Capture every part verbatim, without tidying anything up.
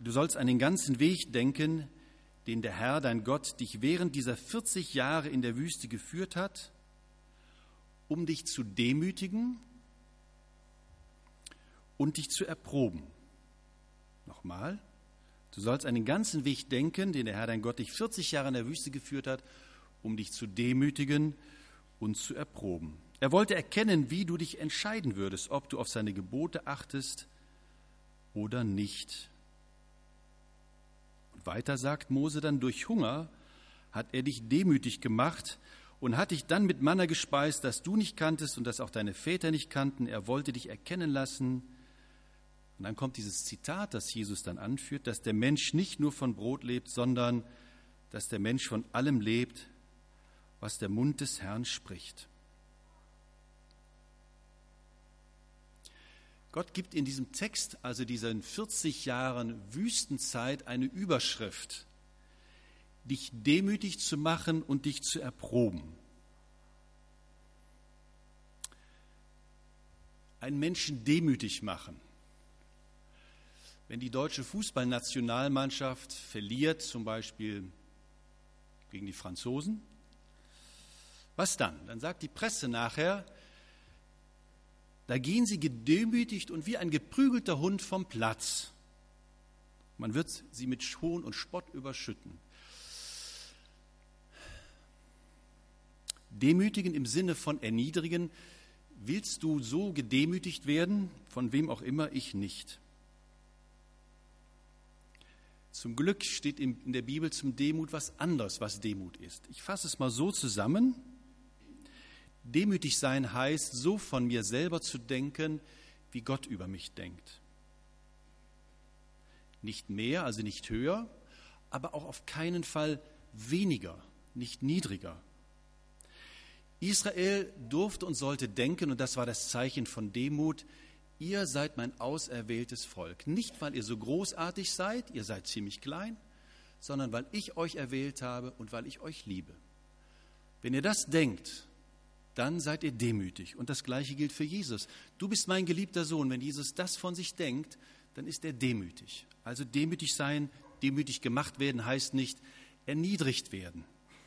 Du sollst an den ganzen Weg denken, den der Herr, dein Gott, dich während dieser vierzig Jahre in der Wüste geführt hat, um dich zu demütigen und dich zu erproben. Nochmal, du sollst an den ganzen Weg denken, den der Herr, dein Gott, dich vierzig Jahre in der Wüste geführt hat, um dich zu demütigen und zu erproben. Er wollte erkennen, wie du dich entscheiden würdest, ob du auf seine Gebote achtest oder nicht. Und weiter sagt Mose dann, durch Hunger hat er dich demütig gemacht und hat dich dann mit Manna gespeist, das du nicht kanntest und das auch deine Väter nicht kannten. Er wollte dich erkennen lassen. Und dann kommt dieses Zitat, das Jesus dann anführt, dass der Mensch nicht nur von Brot lebt, sondern dass der Mensch von allem lebt, was der Mund des Herrn spricht. Gott gibt in diesem Text, also diesen vierzig Jahren Wüstenzeit, eine Überschrift, dich demütig zu machen und dich zu erproben. Einen Menschen demütig machen. Wenn die deutsche Fußballnationalmannschaft verliert, zum Beispiel gegen die Franzosen, was dann? Dann sagt die Presse nachher, da gehen sie gedemütigt und wie ein geprügelter Hund vom Platz. Man wird sie mit Hohn und Spott überschütten. Demütigen im Sinne von erniedrigen. Willst du so gedemütigt werden? Von wem auch immer, ich nicht. Zum Glück steht in der Bibel zum Demut was anderes, was Demut ist. Ich fasse es mal so zusammen. Demütig sein heißt, so von mir selber zu denken, wie Gott über mich denkt. Nicht mehr, also nicht höher, aber auch auf keinen Fall weniger, nicht niedriger. Israel durfte und sollte denken, und das war das Zeichen von Demut, ihr seid mein auserwähltes Volk. Nicht, weil ihr so großartig seid, ihr seid ziemlich klein, sondern weil ich euch erwählt habe und weil ich euch liebe. Wenn ihr das denkt, dann seid ihr demütig. Und das Gleiche gilt für Jesus. Du bist mein geliebter Sohn. Wenn Jesus das von sich denkt, dann ist er demütig. Also demütig sein, demütig gemacht werden, heißt nicht erniedrigt werden.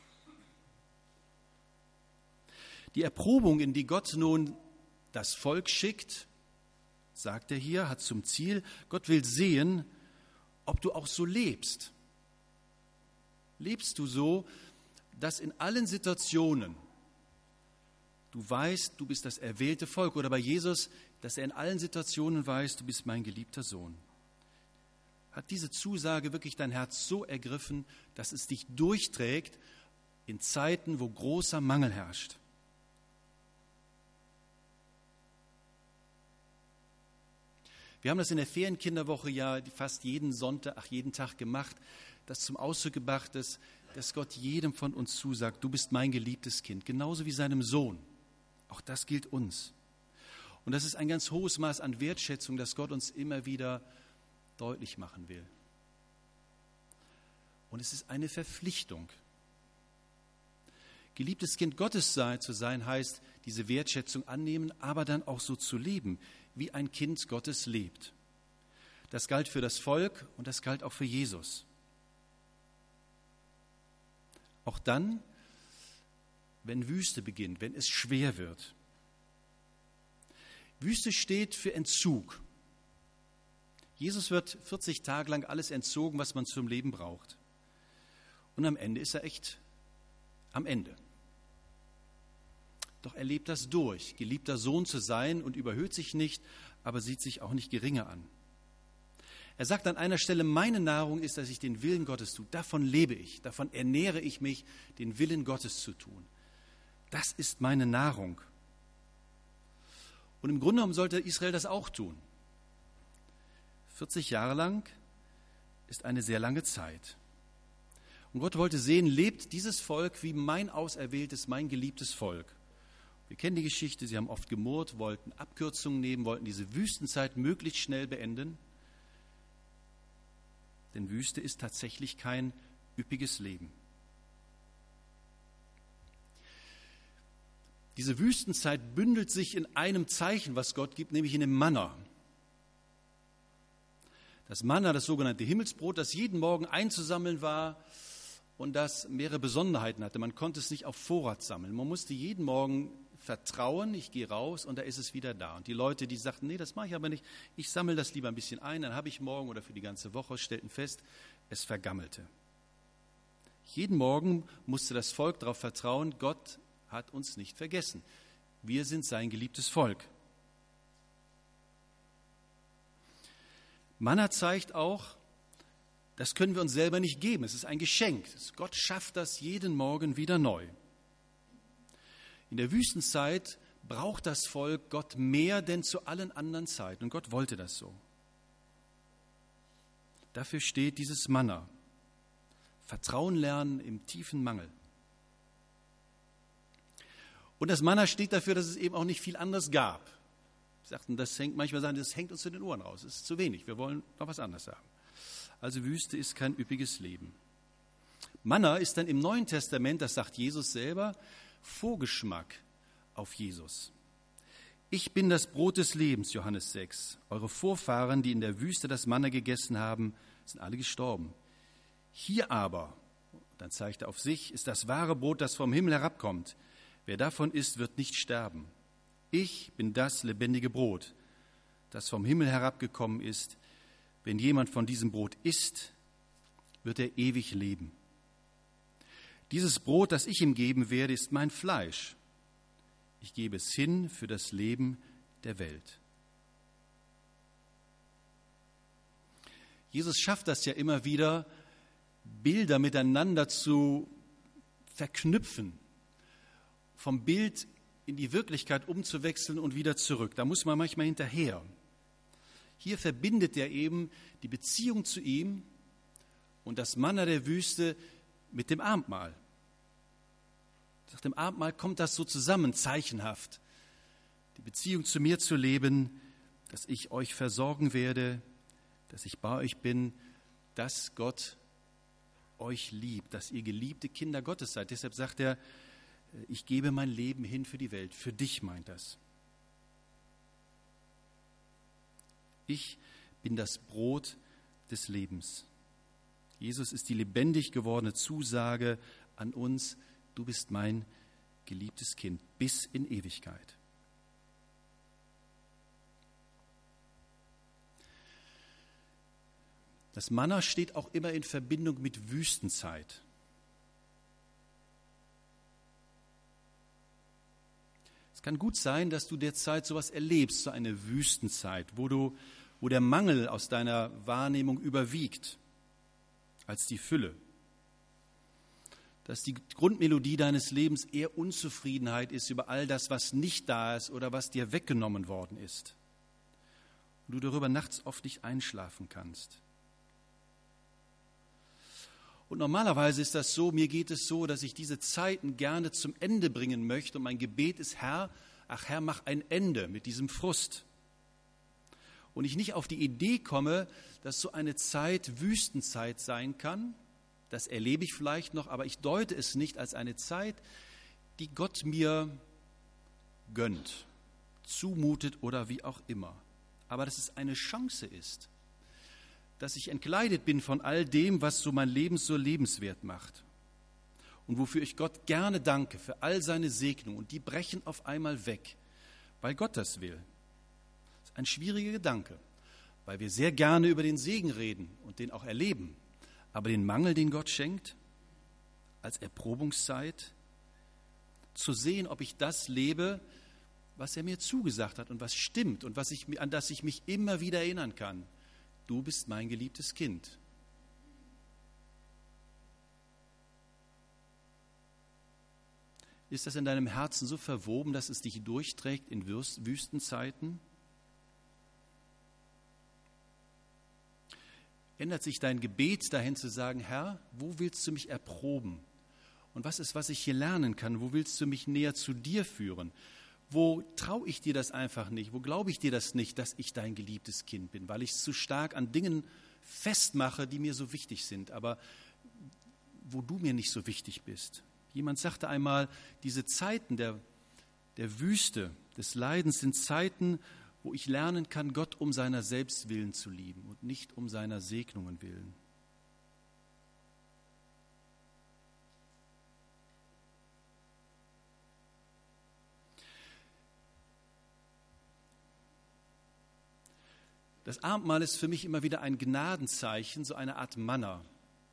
Die Erprobung, in die Gott nun das Volk schickt, sagt er hier, hat zum Ziel, Gott will sehen, ob du auch so lebst. Lebst du so, dass in allen Situationen du weißt, du bist das erwählte Volk, oder bei Jesus, dass er in allen Situationen weiß, du bist mein geliebter Sohn. Hat diese Zusage wirklich dein Herz so ergriffen, dass es dich durchträgt in Zeiten, wo großer Mangel herrscht? Wir haben das in der Ferienkinderwoche ja fast jeden Sonntag, ach jeden Tag gemacht, das zum Ausdruck gebracht ist, dass Gott jedem von uns zusagt, du bist mein geliebtes Kind, genauso wie seinem Sohn. Auch das gilt uns. Und das ist ein ganz hohes Maß an Wertschätzung, das Gott uns immer wieder deutlich machen will. Und es ist eine Verpflichtung. Geliebtes Kind Gottes zu sein, heißt, diese Wertschätzung annehmen, aber dann auch so zu leben, wie ein Kind Gottes lebt. Das galt für das Volk und das galt auch für Jesus. Auch dann, wenn Wüste beginnt, wenn es schwer wird. Wüste steht für Entzug. Jesus wird vierzig Tage lang alles entzogen, was man zum Leben braucht. Und am Ende ist er echt am Ende. Doch er lebt das durch, geliebter Sohn zu sein und überhöht sich nicht, aber sieht sich auch nicht geringer an. Er sagt an einer Stelle, meine Nahrung ist, dass ich den Willen Gottes tue. Davon lebe ich, davon ernähre ich mich, den Willen Gottes zu tun. Das ist meine Nahrung. Und im Grunde genommen sollte Israel das auch tun. vierzig Jahre lang ist eine sehr lange Zeit. Und Gott wollte sehen, lebt dieses Volk wie mein auserwähltes, mein geliebtes Volk. Wir kennen die Geschichte, sie haben oft gemurrt, wollten Abkürzungen nehmen, wollten diese Wüstenzeit möglichst schnell beenden. Denn Wüste ist tatsächlich kein üppiges Leben. Diese Wüstenzeit bündelt sich in einem Zeichen, was Gott gibt, nämlich in dem Manna. Das Manna, das sogenannte Himmelsbrot, das jeden Morgen einzusammeln war und das mehrere Besonderheiten hatte. Man konnte es nicht auf Vorrat sammeln. Man musste jeden Morgen vertrauen, ich gehe raus und da ist es wieder da. Und die Leute, die sagten, nee, das mache ich aber nicht, ich sammle das lieber ein bisschen ein, dann habe ich morgen oder für die ganze Woche, stellten fest, es vergammelte. Jeden Morgen musste das Volk darauf vertrauen, Gott hat uns nicht vergessen. Wir sind sein geliebtes Volk. Manna zeigt auch, das können wir uns selber nicht geben. Es ist ein Geschenk. Gott schafft das jeden Morgen wieder neu. In der Wüstenzeit braucht das Volk Gott mehr denn zu allen anderen Zeiten. Und Gott wollte das so. Dafür steht dieses Manna. Vertrauen lernen im tiefen Mangel. Und das Manna steht dafür, dass es eben auch nicht viel anderes gab. Sie sagten, das hängt, manchmal sagen, das hängt uns zu den Ohren raus. Es ist zu wenig. Wir wollen noch was anderes haben. Also Wüste ist kein üppiges Leben. Manna ist dann im Neuen Testament, das sagt Jesus selber, Vorgeschmack auf Jesus. Ich bin das Brot des Lebens, Johannes sechs. Eure Vorfahren, die in der Wüste das Manna gegessen haben, sind alle gestorben. Hier aber, dann zeigt er auf sich, ist das wahre Brot, das vom Himmel herabkommt. Wer davon isst, wird nicht sterben. Ich bin das lebendige Brot, das vom Himmel herabgekommen ist. Wenn jemand von diesem Brot isst, wird er ewig leben. Dieses Brot, das ich ihm geben werde, ist mein Fleisch. Ich gebe es hin für das Leben der Welt. Jesus schafft das ja immer wieder, Bilder miteinander zu verknüpfen, vom Bild in die Wirklichkeit umzuwechseln und wieder zurück. Da muss man manchmal hinterher. Hier verbindet er eben die Beziehung zu ihm und das Manna der Wüste mit dem Abendmahl. Nach dem Abendmahl kommt das so zusammen, zeichenhaft. Die Beziehung zu mir zu leben, dass ich euch versorgen werde, dass ich bei euch bin, dass Gott euch liebt, dass ihr geliebte Kinder Gottes seid. Deshalb sagt er, ich gebe mein Leben hin für die Welt. Für dich meint das. Ich bin das Brot des Lebens. Jesus ist die lebendig gewordene Zusage an uns, du bist mein geliebtes Kind bis in Ewigkeit. Das Manna steht auch immer in Verbindung mit Wüstenzeit. Es kann gut sein, dass du derzeit sowas erlebst, so eine Wüstenzeit, wo du, wo der Mangel aus deiner Wahrnehmung überwiegt als die Fülle. Dass die Grundmelodie deines Lebens eher Unzufriedenheit ist über all das, was nicht da ist oder was dir weggenommen worden ist. Und du darüber nachts oft nicht einschlafen kannst. Und normalerweise ist das so, mir geht es so, dass ich diese Zeiten gerne zum Ende bringen möchte. Und mein Gebet ist, Herr, ach Herr, mach ein Ende mit diesem Frust. Und ich nicht auf die Idee komme, dass so eine Zeit Wüstenzeit sein kann. Das erlebe ich vielleicht noch, aber ich deute es nicht als eine Zeit, die Gott mir gönnt, zumutet oder wie auch immer. Aber dass es eine Chance ist, dass ich entkleidet bin von all dem, was so mein Leben so lebenswert macht. Und wofür ich Gott gerne danke, für all seine Segnungen. Und die brechen auf einmal weg, weil Gott das will. Das ist ein schwieriger Gedanke, weil wir sehr gerne über den Segen reden und den auch erleben. Aber den Mangel, den Gott schenkt, als Erprobungszeit, zu sehen, ob ich das lebe, was er mir zugesagt hat und was stimmt und was ich, an das ich mich immer wieder erinnern kann. Du bist mein geliebtes Kind. Ist das in deinem Herzen so verwoben, dass es dich durchträgt in Wüstenzeiten? Ändert sich dein Gebet dahin zu sagen, Herr, wo willst du mich erproben? Und was ist, was ich hier lernen kann? Wo willst du mich näher zu dir führen? Wo traue ich dir das einfach nicht? Wo glaube ich dir das nicht, dass ich dein geliebtes Kind bin? Weil ich es zu stark an Dingen festmache, die mir so wichtig sind, aber wo du mir nicht so wichtig bist. Jemand sagte einmal, diese Zeiten der, der Wüste, des Leidens sind Zeiten, wo ich lernen kann, Gott um seiner selbst willen zu lieben und nicht um seiner Segnungen willen. Das Abendmahl ist für mich immer wieder ein Gnadenzeichen, so eine Art Manna,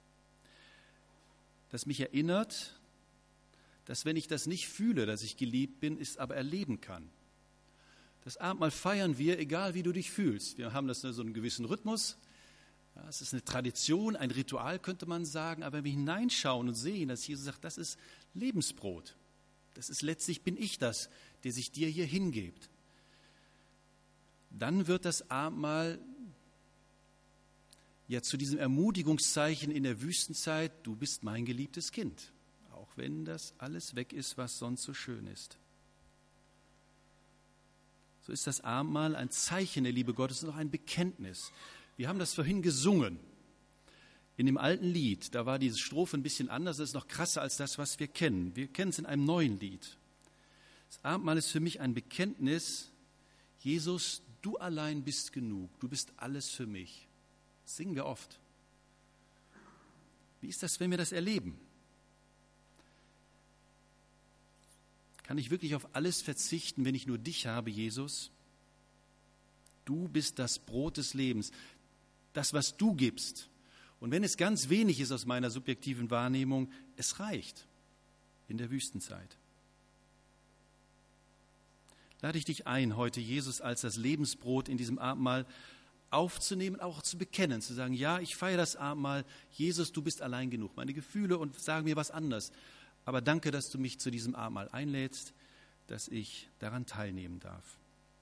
das mich erinnert, dass wenn ich das nicht fühle, dass ich geliebt bin, es aber erleben kann. Das Abendmahl feiern wir, egal wie du dich fühlst. Wir haben das so einen gewissen Rhythmus. Ja, es ist eine Tradition, ein Ritual könnte man sagen, aber wenn wir hineinschauen und sehen, dass Jesus sagt, das ist Lebensbrot. Das ist letztlich, bin ich das, der sich dir hier hingibt. Dann wird das Abendmahl ja zu diesem Ermutigungszeichen in der Wüstenzeit, du bist mein geliebtes Kind, auch wenn das alles weg ist, was sonst so schön ist. So ist das Abendmahl ein Zeichen der Liebe Gottes und auch ein Bekenntnis. Wir haben das vorhin gesungen. In dem alten Lied, da war diese Strophe ein bisschen anders, das ist noch krasser als das, was wir kennen. Wir kennen es in einem neuen Lied. Das Abendmahl ist für mich ein Bekenntnis, Jesus, du allein bist genug, du bist alles für mich. Das singen wir oft. Wie ist das, wenn wir das erleben? Kann ich wirklich auf alles verzichten, wenn ich nur dich habe, Jesus? Du bist das Brot des Lebens, das, was du gibst. Und wenn es ganz wenig ist aus meiner subjektiven Wahrnehmung, es reicht in der Wüstenzeit. Lade ich dich ein, heute Jesus als das Lebensbrot in diesem Abendmahl aufzunehmen, auch zu bekennen, zu sagen, ja, ich feiere das Abendmahl, Jesus, du bist allein genug. Meine Gefühle und sagen mir was anderes. Aber danke, dass du mich zu diesem Abendmahl einlädst, dass ich daran teilnehmen darf.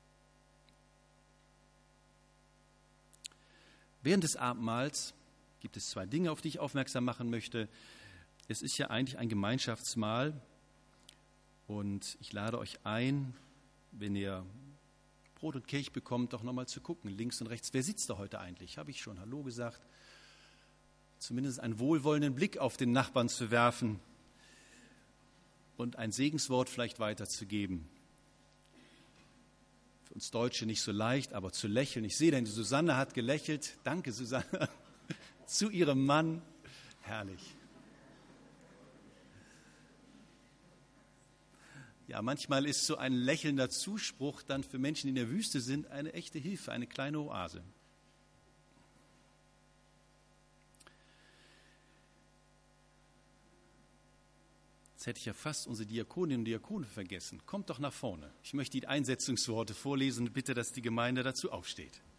Während des Abendmahls gibt es zwei Dinge, auf die ich aufmerksam machen möchte. Es ist ja eigentlich ein Gemeinschaftsmahl und ich lade euch ein, wenn ihr Brot und Kelch bekommt, doch nochmal zu gucken, links und rechts. Wer sitzt da heute eigentlich? Habe ich schon Hallo gesagt? Zumindest einen wohlwollenden Blick auf den Nachbarn zu werfen und ein Segenswort vielleicht weiterzugeben. Für uns Deutsche nicht so leicht, aber zu lächeln. Ich sehe, denn die Susanne hat gelächelt. Danke, Susanne. Zu ihrem Mann. Herrlich. Ja, manchmal ist so ein lächelnder Zuspruch dann für Menschen, die in der Wüste sind, eine echte Hilfe, eine kleine Oase. Jetzt hätte ich ja fast unsere Diakoninnen und Diakone vergessen. Kommt doch nach vorne. Ich möchte die Einsetzungsworte vorlesen und bitte, dass die Gemeinde dazu aufsteht.